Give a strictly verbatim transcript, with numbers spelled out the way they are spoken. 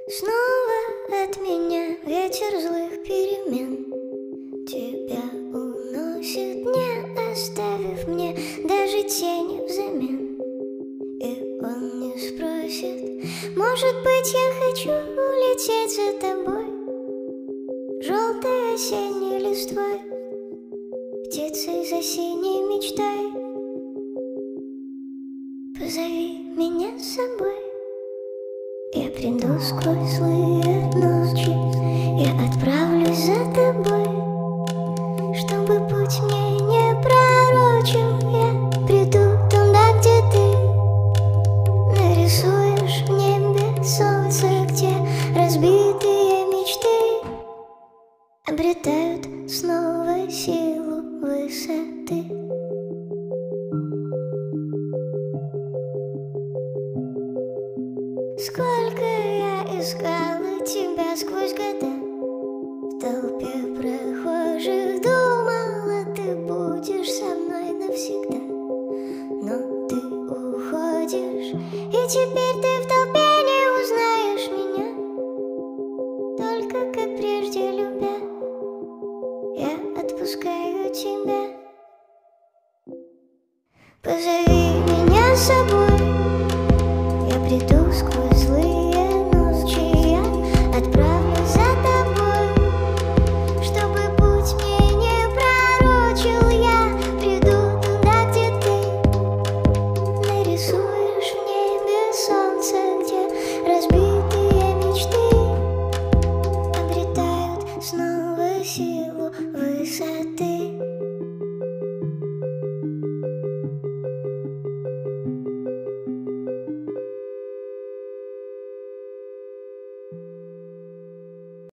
Снова от меня ветер злых перемен тебя уносит, не оставив мне даже тени взамен. И он не спросит, может быть, я хочу улететь за тобой, желтой осенней листвой, птицей за синей мечтой. Позови меня с собой, я приду сквозь злые ночи, я отправлюсь за тобой, чтобы путь мне не пророчил. Я приду туда, где ты нарисуешь в небе солнце, где разбитые мечты обретают снова силу высоты. Сколько я искала тебя сквозь года, в толпе прохожих думала, ты будешь со мной навсегда. Но ты уходишь, и теперь ты в толпе не узнаешь меня. Только как прежде любя, я отпускаю тебя. Позови меня с собой,